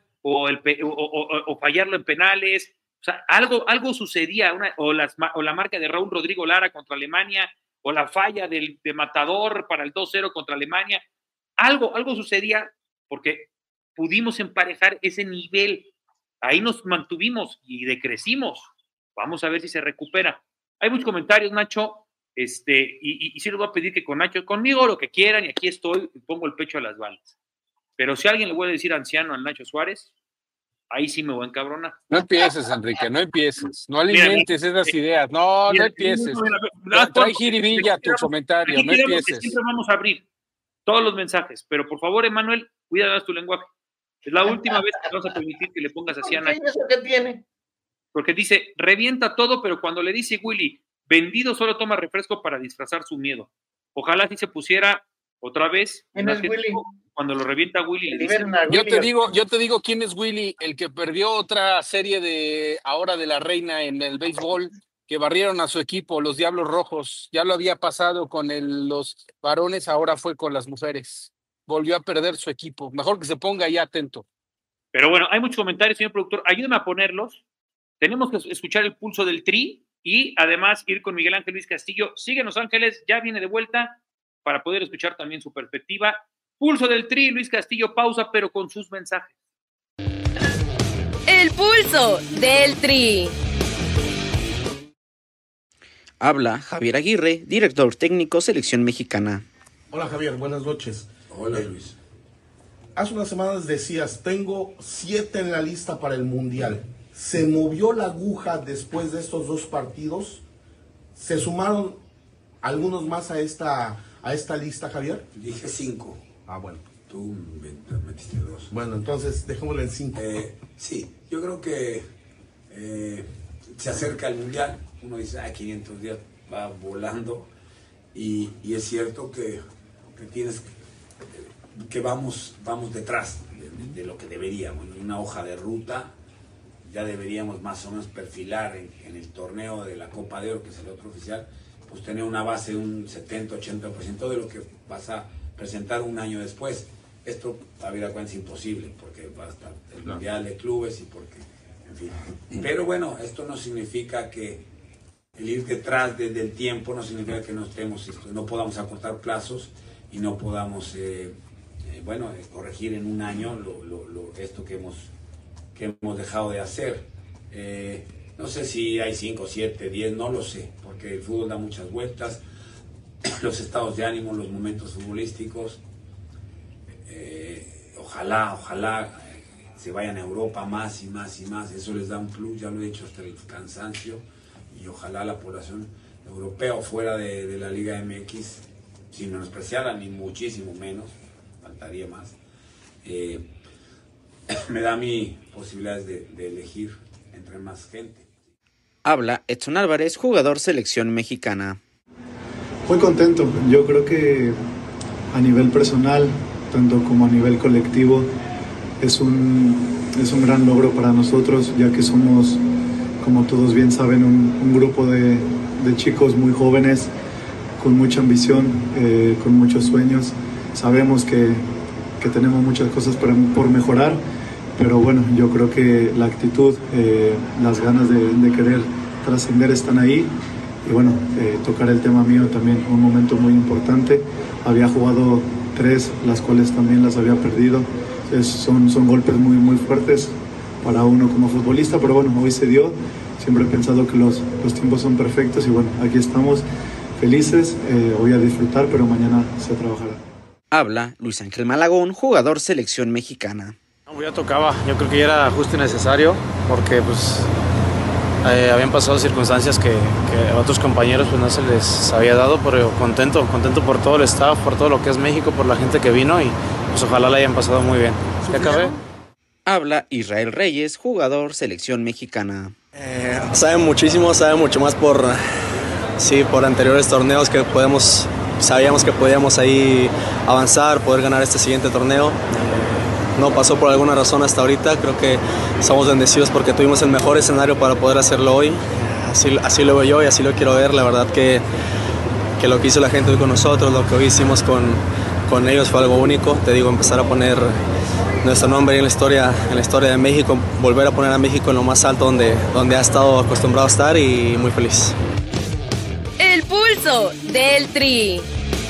o fallarlo en penales. O sea, algo sucedía, o la marca de Raúl Rodrigo Lara contra Alemania, o la falla de Matador para el 2-0 contra Alemania. Algo sucedía porque pudimos emparejar ese nivel. Ahí nos mantuvimos y decrecimos. Vamos a ver si se recupera. Hay muchos comentarios, Nacho, y sí les voy a pedir que con Nacho, conmigo lo que quieran, y aquí estoy, pongo el pecho a las balas. Pero si alguien le vuelve a decir anciano al Nacho Suárez, ahí sí me voy a encabronar. No empieces, Enrique, no empieces. No alimentes esas ideas. No empieces. Trae jiribilla tu comentario, no empieces. Siempre vamos a abrir todos los mensajes, pero por favor, Emanuel, cuida tu lenguaje. Es la última vez que vamos a permitir que le pongas así a Nacho. ¿Eso qué tiene? Porque dice, revienta todo, pero cuando le dice Willy, vendido solo toma refresco para disfrazar su miedo. Ojalá si se pusiera otra vez. ¿Quién es Willy? Cuando lo revienta Willy, le dice. Yo te digo quién es Willy, el que perdió otra serie de la reina en el béisbol, que barrieron a su equipo, los Diablos Rojos. Ya lo había pasado con los varones, ahora fue con las mujeres. Volvió a perder su equipo. Mejor que se ponga ahí atento. Pero bueno, hay muchos comentarios, señor productor. Ayúdeme a ponerlos. Tenemos que escuchar el pulso del Tri y además ir con Miguel Ángel Luis Castillo. Síguenos, Ángeles, ya viene de vuelta para poder escuchar también su perspectiva. Pulso del Tri, Luis Castillo, pausa, pero con sus mensajes. El pulso del Tri. Habla Javier Aguirre, director técnico Selección Mexicana. Hola Javier, buenas noches. Hola Luis. Hace unas semanas decías, tengo 7 en la lista para el Mundial. ¿Se movió la aguja después de estos 2 partidos? ¿Se sumaron algunos más a esta lista, Javier? Dije 5. Ah, bueno. Tú metiste 2. Bueno, entonces dejémoslo en 5. Sí, yo creo que se acerca el Mundial. Uno dice, 500 días va volando. Y es cierto que tienes que vamos detrás de lo que deberíamos. Una hoja de ruta ya deberíamos más o menos perfilar en el torneo de la Copa de Oro, que es el otro oficial, pues tener una base de un 70-80% de lo que vas a presentar un año después. Esto, a vida cuenta, es imposible, porque va a estar el Mundial de Clubes y porque, en fin. Pero bueno, esto no significa que el ir detrás del tiempo no significa que no podamos acortar plazos y no podamos, corregir en un año esto que hemos dejado de hacer. No sé si hay 5, 7, 10, no lo sé, porque el fútbol da muchas vueltas, los estados de ánimo, los momentos futbolísticos. Ojalá se vayan a Europa más y más, eso les da un plus, ya lo he dicho hasta el cansancio, y ojalá la población europea o fuera de la Liga MX, sin menospreciarla ni muchísimo menos, faltaría más, me da mi posibilidades de elegir entre más gente. Habla Edson Álvarez, jugador selección mexicana. Muy contento, yo creo que a nivel personal, tanto como a nivel colectivo, es un gran logro para nosotros, ya que somos, como todos bien saben, un grupo de chicos muy jóvenes, con mucha ambición, con muchos sueños. Sabemos que tenemos muchas cosas por mejorar, pero bueno, yo creo que la actitud, las ganas de querer trascender están ahí. Y bueno, tocar el tema mío también, un momento muy importante. Había jugado 3, las cuales también las había perdido. Son golpes muy, muy fuertes para uno como futbolista, pero bueno, hoy se dio. Siempre he pensado que los tiempos son perfectos y bueno, aquí estamos felices. Voy a disfrutar, pero mañana se trabajará. Habla Luis Ángel Malagón, jugador selección mexicana. Ya tocaba, yo creo que ya era justo y necesario, porque pues habían pasado circunstancias que a otros compañeros pues no se les había dado, pero contento por todo el staff, por todo lo que es México, por la gente que vino, y pues ojalá la hayan pasado muy bien. ¿Ya acabé? Habla Israel Reyes, jugador selección mexicana. Sabe mucho más por anteriores torneos que sabíamos que podíamos ahí avanzar, poder ganar este siguiente torneo. No pasó por alguna razón hasta ahorita, creo que somos bendecidos porque tuvimos el mejor escenario para poder hacerlo hoy. Así lo veo yo y así lo quiero ver. La verdad que lo que hizo la gente hoy con nosotros, lo que hoy hicimos con ellos fue algo único. Te digo, empezar a poner nuestro nombre en la historia de México, volver a poner a México en lo más alto donde ha estado acostumbrado a estar, y muy feliz. El pulso del Tri.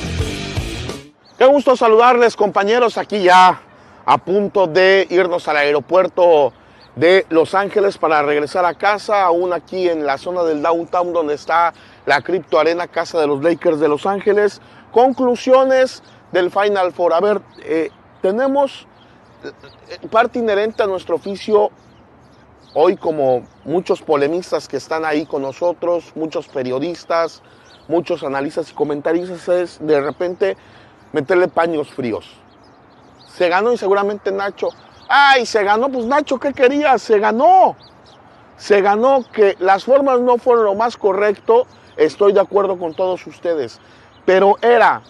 Qué gusto saludarles, compañeros, aquí ya a punto de irnos al aeropuerto de Los Ángeles para regresar a casa, aún aquí en la zona del downtown donde está la Crypto Arena, casa de los Lakers de Los Ángeles. Conclusiones del Final Four. A ver, tenemos parte inherente a nuestro oficio hoy, como muchos polemistas que están ahí con nosotros, muchos periodistas, muchos analistas y comentaristas, es de repente meterle paños fríos. Se ganó y seguramente Nacho, se ganó, pues Nacho, ¿qué quería? Se ganó, que las formas no fueron lo más correcto, estoy de acuerdo con todos ustedes, pero era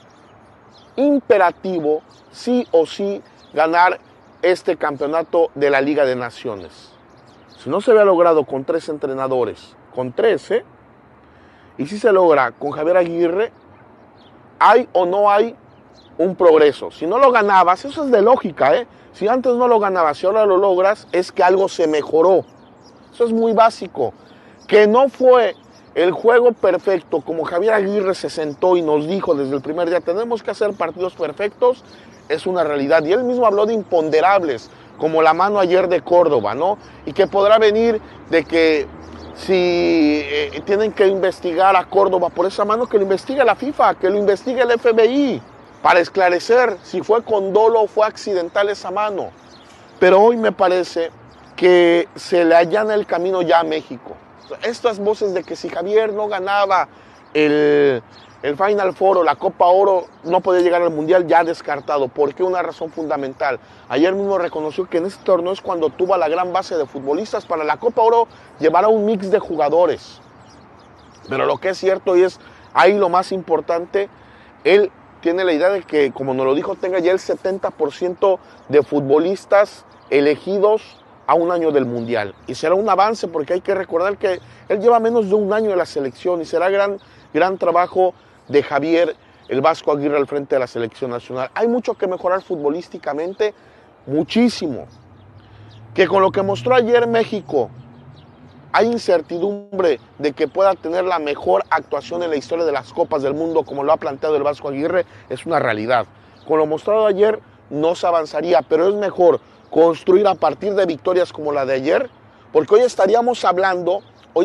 imperativo, sí o sí, ganar este campeonato de la Liga de Naciones. Si no se había logrado con 3 entrenadores, con 3, y si se logra con Javier Aguirre, ¿hay o no hay un progreso? Si no lo ganabas, eso es de lógica, si antes no lo ganabas y ahora lo logras, es que algo se mejoró. Eso es muy básico. Que no fue el juego perfecto, como Javier Aguirre se sentó y nos dijo desde el primer día, tenemos que hacer partidos perfectos, es una realidad. Y él mismo habló de imponderables, como la mano ayer de Córdoba, ¿no? Y que podrá venir de que si tienen que investigar a Córdoba por esa mano, que lo investigue la FIFA, que lo investigue el FBI, para esclarecer si fue con dolo o fue accidental esa mano. Pero hoy me parece que se le allana el camino ya a México. Estas voces de que si Javier no ganaba el Final Four o la Copa Oro, no podía llegar al Mundial, ya descartado. ¿Por qué? Una razón fundamental. Ayer mismo reconoció que en este torneo es cuando tuvo la gran base de futbolistas. Para la Copa Oro llevará un mix de jugadores. Pero lo que es cierto, y es ahí lo más importante, él tiene la idea de que, como nos lo dijo, tenga ya el 70% de futbolistas elegidos a un año del Mundial. Y será un avance, porque hay que recordar que él lleva menos de un año en la selección y será gran gran trabajo de Javier el Vasco Aguirre al frente de la selección nacional. Hay mucho que mejorar futbolísticamente, muchísimo. Que con lo que mostró ayer México, hay incertidumbre de que pueda tener la mejor actuación en la historia de las Copas del Mundo, como lo ha planteado el Vasco Aguirre, es una realidad. Con lo mostrado ayer no se avanzaría, pero es mejor construir a partir de victorias como la de ayer, porque hoy estaríamos hablando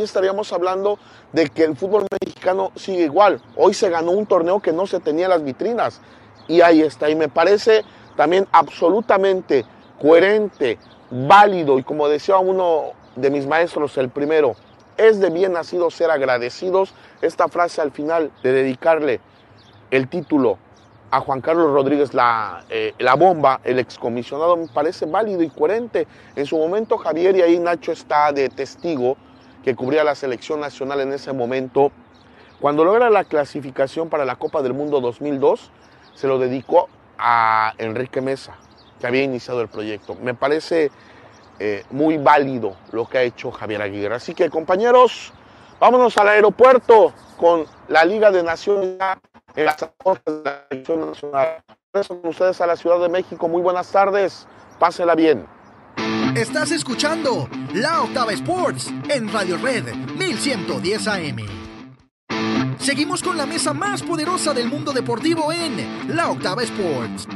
de que el fútbol mexicano sigue igual. Hoy se ganó un torneo que no se tenía en las vitrinas, y ahí está, y me parece también absolutamente coherente, válido, y como decía uno de mis maestros, el primero, es de bien nacido ser agradecidos. Esta frase al final de dedicarle el título a Juan Carlos Rodríguez, la bomba, el excomisionado, me parece válido y coherente. En su momento Javier, y ahí Nacho está de testigo, que cubría la selección nacional en ese momento, cuando logra la clasificación para la Copa del Mundo 2002, se lo dedicó a Enrique Mesa, que había iniciado el proyecto. Me parece muy válido lo que ha hecho Javier Aguirre. Así que, compañeros, vámonos al aeropuerto con la Liga de Naciones en las afueras de la selección nacional. Con ustedes a la Ciudad de México. Muy buenas tardes, pásela bien. Estás escuchando La Octava Sports en Radio Red 1110 AM. Seguimos con la mesa más poderosa del mundo deportivo en La Octava Sports.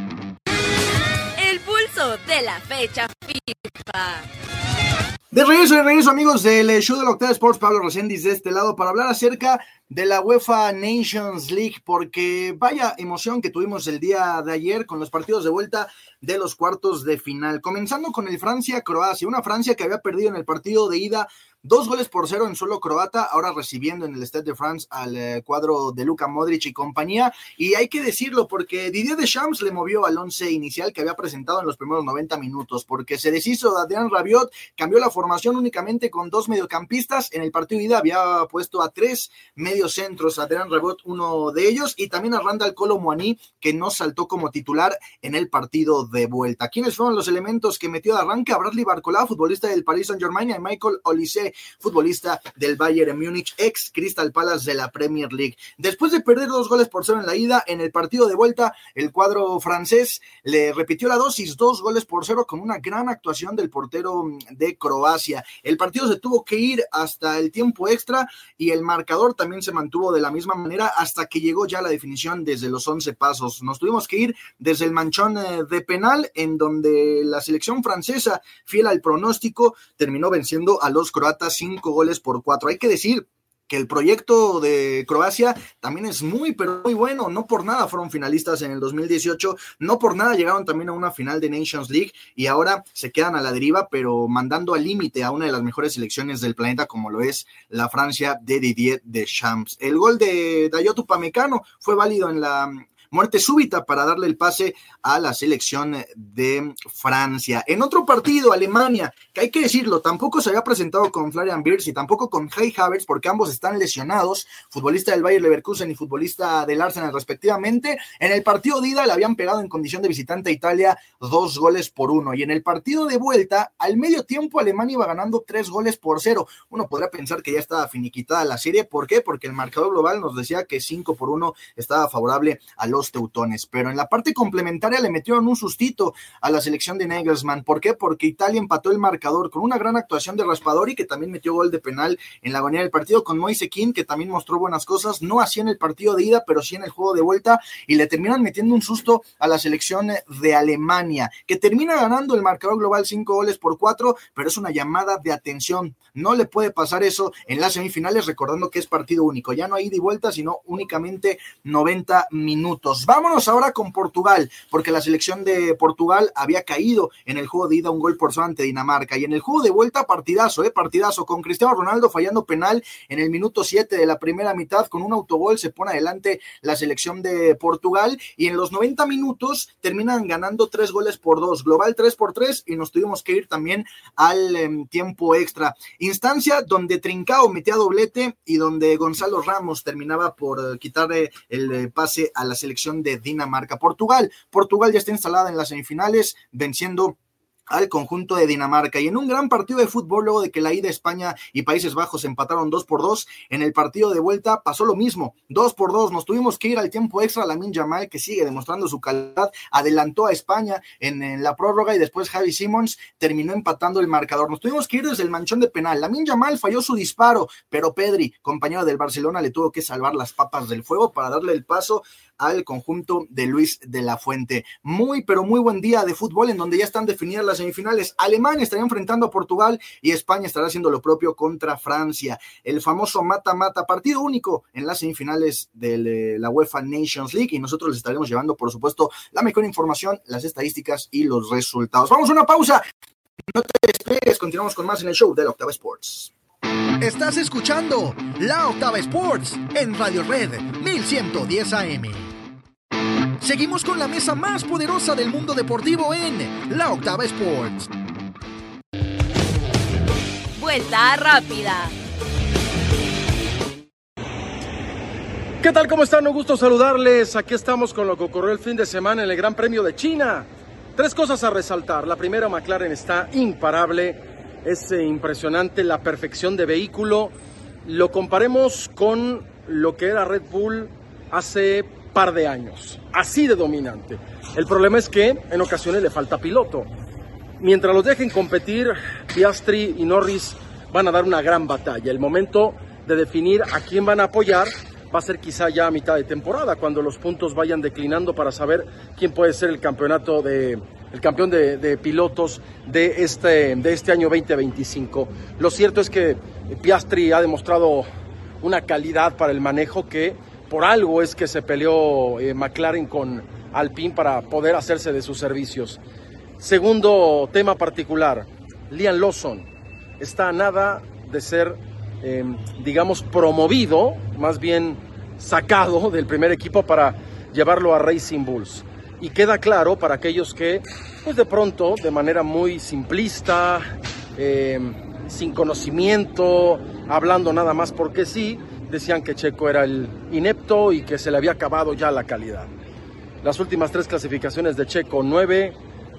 El pulso de la fecha FIFA. De regreso, amigos del show de la Octava Sports. Pablo Reséndiz de este lado para hablar acerca de la UEFA Nations League, porque vaya emoción que tuvimos el día de ayer con los partidos de vuelta de los cuartos de final, comenzando con el Francia-Croacia, una Francia que había perdido en el partido de ida 2-0 en suelo croata, ahora recibiendo en el Stade de France al cuadro de Luka Modric y compañía, y hay que decirlo porque Didier Deschamps le movió al 11 inicial que había presentado en los primeros 90 minutos, porque se deshizo de Adrien Rabiot, cambió la formación únicamente con 2 mediocampistas. En el partido de ida había puesto a 3 mediocentros, Adrien Rabiot uno de ellos, y también a Randal Kolo Muani, que no saltó como titular en el partido de vuelta. ¿Quiénes fueron los elementos que metió de arranque? A Bradley Barcola, futbolista del Paris Saint-Germain, y a Michael Olise, futbolista del Bayern Múnich, ex Crystal Palace de la Premier League. Después de perder 2-0 en la ida, en el partido de vuelta, el cuadro francés le repitió la dosis, 2-0, con una gran actuación del portero de Croacia. El partido se tuvo que ir hasta el tiempo extra y el marcador también se mantuvo de la misma manera hasta que llegó ya la definición desde los 11 pasos. Nos tuvimos que ir desde el manchón de penal, en donde la selección francesa, fiel al pronóstico, terminó venciendo a los croatas 5-4. Hay que decir que el proyecto de Croacia también es muy, pero muy bueno. No por nada fueron finalistas en el 2018, no por nada llegaron también a una final de Nations League y ahora se quedan a la deriva, pero mandando al límite a una de las mejores selecciones del planeta, como lo es la Francia de Didier Deschamps. El gol de Dayot Upamecano fue válido en la muerte súbita para darle el pase a la selección de Francia. En otro partido, Alemania, que hay que decirlo, tampoco se había presentado con Florian Wirtz y tampoco con Kai Havertz, porque ambos están lesionados, futbolista del Bayer Leverkusen y futbolista del Arsenal respectivamente. En el partido de ida le habían pegado en condición de visitante a Italia 2-1, y en el partido de vuelta, al medio tiempo, Alemania iba ganando 3-0. Uno podrá pensar que ya estaba finiquitada la serie. ¿Por qué? Porque el marcador global nos decía que 5-1 estaba favorable a los teutones, pero en la parte complementaria le metieron un sustito a la selección de Nagelsmann. ¿Por qué? Porque Italia empató el marcador con una gran actuación de Raspadori, que también metió gol de penal en la agonía del partido, con Moise Kean, que también mostró buenas cosas, no así en el partido de ida, pero sí en el juego de vuelta, y le terminan metiendo un susto a la selección de Alemania, que termina ganando el marcador global 5-4, pero es una llamada de atención. No le puede pasar eso en las semifinales, recordando que es partido único, ya no hay ida y vuelta, sino únicamente 90 minutos. Vámonos ahora con Portugal, porque la selección de Portugal había caído en el juego de ida 1-0 ante Dinamarca, y en el juego de vuelta partidazo, con Cristiano Ronaldo fallando penal en el minuto 7 de la primera mitad, con un autogol se pone adelante la selección de Portugal, y en los 90 minutos terminan ganando 3-2, global 3-3, y nos tuvimos que ir también al tiempo extra, instancia donde Trincao metía doblete y donde Gonzalo Ramos terminaba por quitarle el pase a la selección de Dinamarca. Portugal ya está instalada en las semifinales, venciendo al conjunto de Dinamarca. Y en un gran partido de fútbol, luego de que la ida España y Países Bajos empataron 2-2, en el partido de vuelta pasó lo mismo, 2-2, nos tuvimos que ir al tiempo extra. Lamine Yamal, que sigue demostrando su calidad, adelantó a España en la prórroga y después Xavi Simons terminó empatando el marcador. Nos tuvimos que ir desde el manchón de penal. Lamine Yamal falló su disparo, pero Pedri, compañero del Barcelona, le tuvo que salvar las papas del fuego para darle el paso al conjunto de Luis de la Fuente. Muy, pero muy buen día de fútbol, en donde ya están definidas las semifinales. Alemania estaría enfrentando a Portugal y España estará haciendo lo propio contra Francia. El famoso mata-mata, partido único en las semifinales de la UEFA Nations League, y nosotros les estaremos llevando, por supuesto, la mejor información, las estadísticas y los resultados. Vamos a una pausa. No te despegues, continuamos con más en el show de la Octava Sports. Estás escuchando La Octava Sports en Radio Red 1110 AM. Seguimos con la mesa más poderosa del mundo deportivo en La Octava Sports. Vuelta rápida. ¿Qué tal? ¿Cómo están? Un gusto saludarles. Aquí estamos con lo que ocurrió el fin de semana en el Gran Premio de China. 3 cosas a resaltar. La primera, McLaren está imparable. Es impresionante la perfección de vehículo. Lo comparemos con lo que era Red Bull hace par de años. Así de dominante. El problema es que en ocasiones le falta piloto. Mientras los dejen competir, Piastri y Norris van a dar una gran batalla. El momento de definir a quién van a apoyar va a ser quizá ya a mitad de temporada, cuando los puntos vayan declinando para saber quién puede ser el campeón de pilotos de este año 2025. Lo cierto es que Piastri ha demostrado una calidad para el manejo que por algo es que se peleó McLaren con Alpine para poder hacerse de sus servicios. Segundo tema particular, Liam Lawson está a nada de ser, promovido, más bien sacado del primer equipo para llevarlo a Racing Bulls. Y queda claro para aquellos que, pues de pronto, de manera muy simplista, sin conocimiento, hablando nada más porque sí, decían que Checo era el inepto y que se le había acabado ya la calidad. Las últimas 3 clasificaciones de Checo, 9,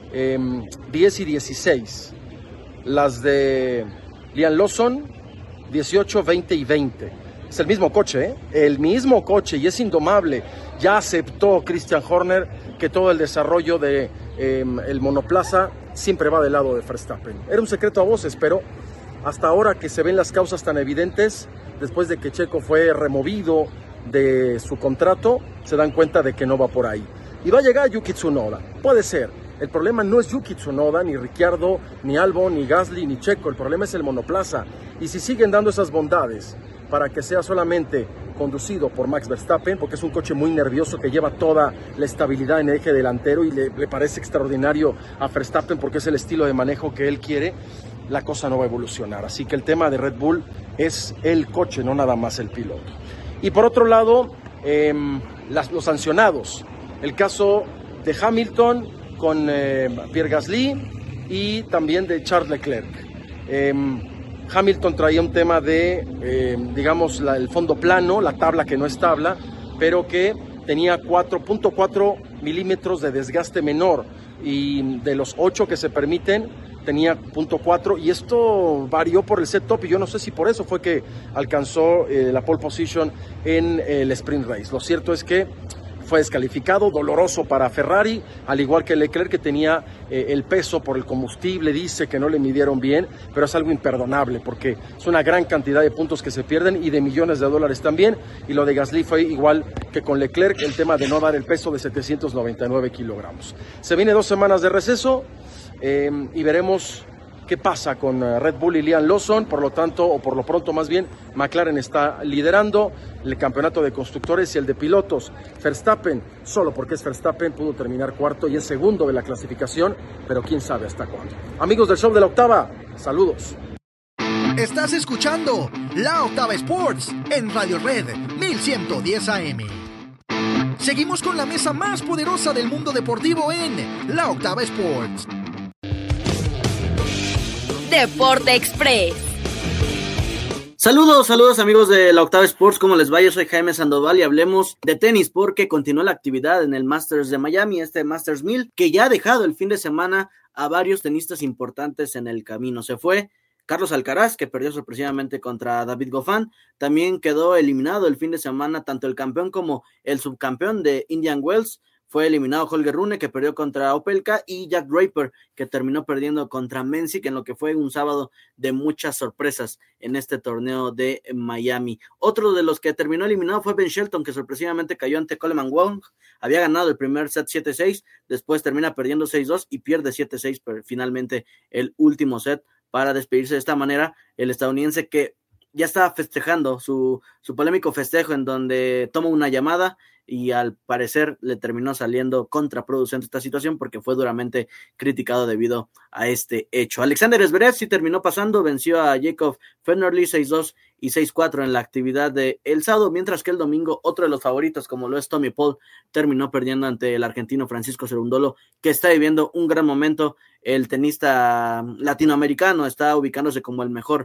10 y 16. Las de Liam Lawson, 18, 20 y 20. Es el mismo coche, el mismo coche, y es indomable. Ya aceptó Christian Horner que todo el desarrollo de el monoplaza siempre va del lado de Verstappen. Era un secreto a voces, pero hasta ahora que se ven las causas tan evidentes, después de que Checo fue removido de su contrato, se dan cuenta de que no va por ahí. Y va a llegar Yuki Tsunoda, puede ser. El problema no es Yuki Tsunoda, ni Ricciardo, ni Albon, ni Gasly, ni Checo. El problema es el monoplaza. Y si siguen dando esas bondades para que sea solamente conducido por Max Verstappen, porque es un coche muy nervioso que lleva toda la estabilidad en el eje delantero y le parece extraordinario a Verstappen porque es el estilo de manejo que él quiere, la cosa no va a evolucionar. Así que el tema de Red Bull es el coche, no nada más el piloto. Y por otro lado, los sancionados. El caso de Hamilton con Pierre Gasly y también de Charles Leclerc. Hamilton traía un tema de, el fondo plano, la tabla que no es tabla, pero que tenía 4.4 milímetros de desgaste menor, y de los 8 que se permiten tenía 0.4, y esto varió por el set top, y yo no sé si por eso fue que alcanzó la pole position en el sprint race. Lo cierto es que fue descalificado, doloroso para Ferrari, al igual que Leclerc, que tenía el peso por el combustible, dice que no le midieron bien, pero es algo imperdonable porque es una gran cantidad de puntos que se pierden y de millones de dólares también. Y lo de Gasly fue igual que con Leclerc, el tema de no dar el peso de 799 kilogramos. Se viene 2 semanas de receso y veremos qué pasa con Red Bull y Liam Lawson. Por lo tanto, o por lo pronto más bien, McLaren está liderando el campeonato de constructores y el de pilotos. Verstappen, solo porque es Verstappen, pudo terminar cuarto y es segundo de la clasificación, pero quién sabe hasta cuándo. Amigos del show de la Octava, saludos. Estás escuchando La Octava Sports en Radio Red 1110 AM. Seguimos con la mesa más poderosa del mundo deportivo en La Octava Sports. Deporte Express. Saludos amigos de la Octava Sports, ¿cómo les va? Yo soy Jaime Sandoval y hablemos de tenis porque continuó la actividad en el Masters de Miami, este Masters 1000, que ya ha dejado el fin de semana a varios tenistas importantes en el camino. Se fue Carlos Alcaraz, que perdió sorpresivamente contra David Goffin. También quedó eliminado el fin de semana tanto el campeón como el subcampeón de Indian Wells. Fue eliminado Holger Rune, que perdió contra Opelka, y Jack Draper, que terminó perdiendo contra Mensik, en lo que fue un sábado de muchas sorpresas en este torneo de Miami. Otro de los que terminó eliminado fue Ben Shelton, que sorpresivamente cayó ante Coleman Wong. Había ganado el primer set 7-6, después termina perdiendo 6-2 y pierde 7-6, pero finalmente el último set para despedirse de esta manera. El estadounidense que ya estaba festejando su polémico festejo en donde toma una llamada y al parecer le terminó saliendo contraproducente esta situación porque fue duramente criticado debido a este hecho. Alexander Zverev sí terminó pasando, venció a Jacob Federley 6-2 y 6-4 en la actividad de el sábado, mientras que el domingo otro de los favoritos, como lo es Tommy Paul, terminó perdiendo ante el argentino Francisco Cerundolo, que está viviendo un gran momento. El tenista latinoamericano está ubicándose como el mejor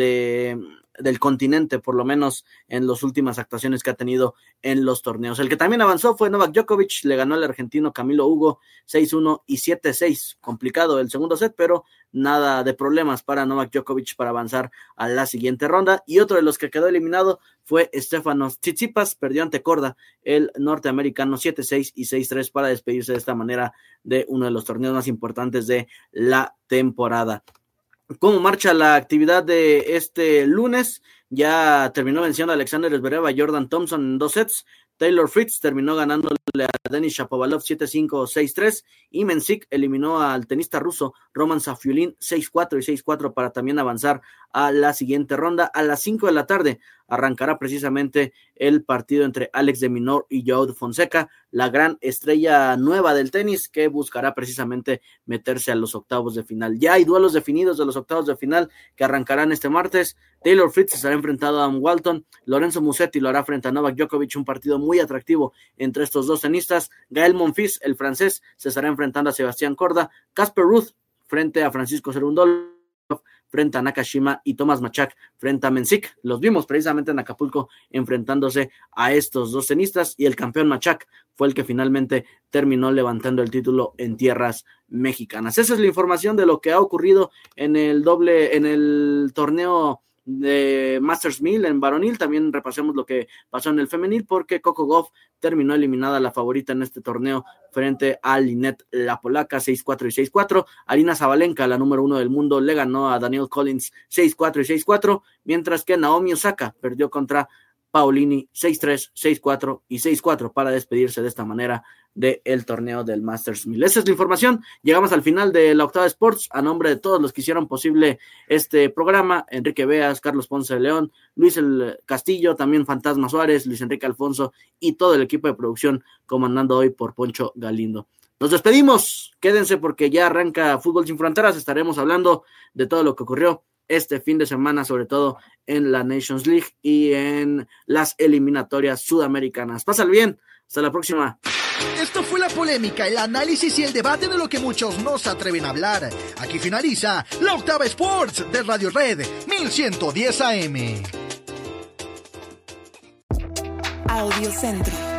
del continente, por lo menos en las últimas actuaciones que ha tenido en los torneos. El que también avanzó fue Novak Djokovic, le ganó al argentino Camilo Hugo 6-1 y 7-6, complicado el segundo set, pero nada de problemas para Novak Djokovic para avanzar a la siguiente ronda. Y otro de los que quedó eliminado fue Stefanos Tsitsipas, perdió ante Korda, el norteamericano 7-6 y 6-3 para despedirse de esta manera de uno de los torneos más importantes de la temporada. ¿Cómo marcha la actividad de este lunes? Ya terminó venciendo a Alexander Zverev a Jordan Thompson en 2 sets. Taylor Fritz terminó ganándole a Denis Shapovalov 7-5, 6-3, y Mensik eliminó al tenista ruso Roman Safiullin 6-4 y 6-4 para también avanzar a la siguiente ronda. A las 5 de la tarde arrancará precisamente el partido entre Alex de Minaur y Joao Fonseca, la gran estrella nueva del tenis que buscará precisamente meterse a los octavos de final. Ya hay duelos definidos de los octavos de final que arrancarán este martes. Taylor Fritz estará enfrentado a Walton, Lorenzo Musetti lo hará frente a Novak Djokovic, un partido muy atractivo entre estos dos tenistas. Gael Monfils, el francés, se estará enfrentando a Sebastián Korda, Casper Ruud frente a Francisco Cerundolo, frente a Nakashima, y Tomás Machak frente a Mensik. Los vimos precisamente en Acapulco enfrentándose a estos dos tenistas, y el campeón Machak fue el que finalmente terminó levantando el título en tierras mexicanas. Esa es la información de lo que ha ocurrido en el torneo de Masters 1000 en varonil. También repasemos lo que pasó en el femenil, porque Coco Gauff terminó eliminada, la favorita en este torneo, frente a Linette la polaca 6-4 y 6-4. Arina Sabalenka, la número 1 del mundo, le ganó a Danielle Collins 6-4 y 6-4, mientras que Naomi Osaka perdió contra Paolini 6-3, 6-4 y 6-4 para despedirse de esta manera del torneo del Masters 1000. Esa es la información. Llegamos al final de la Octava Sports. A nombre de todos los que hicieron posible este programa, Enrique Beas, Carlos Ponce de León, Luis el Castillo, también Fantasma Suárez, Luis Enrique Alfonso y todo el equipo de producción comandando hoy por Poncho Galindo. Nos despedimos. Quédense porque ya arranca Fútbol Sin Fronteras. Estaremos hablando de todo lo que ocurrió este fin de semana, sobre todo en la Nations League y en las eliminatorias sudamericanas. Pásale bien. Hasta la próxima. Esto fue la polémica, el análisis y el debate de lo que muchos no se atreven a hablar. Aquí finaliza la Octava Sports de Radio Red 1110 AM. Audio Centro.